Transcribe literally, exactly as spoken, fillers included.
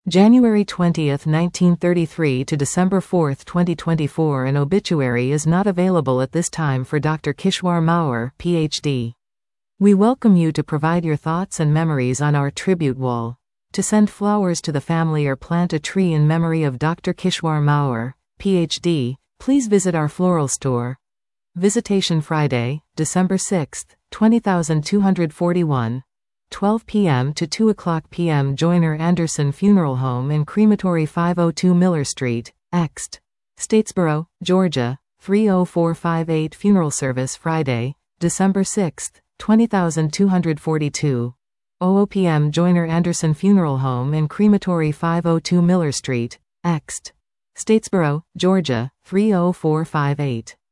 January twentieth, nineteen thirty-three to December fourth, twenty twenty-four. An obituary is not available at this time for Doctor Kishwar Mawar, P H D. We welcome you to provide your thoughts and memories on our tribute wall. To send flowers to the family or plant a tree in memory of Doctor Kishwar Mawar, P H D, please visit our floral store. Visitation Friday, December sixth, two thousand two hundred forty-one. twelve p m to two o'clock p m Joyner Anderson Funeral Home and Crematory five oh two Miller Street, Ext. Statesboro, Georgia, three oh four five eight. Funeral service Friday, December sixth, two thousand two hundred forty-two. zero p m Joyner Anderson Funeral Home and Crematory five oh two Miller Street, Ext. Statesboro, Georgia, three oh four five eight.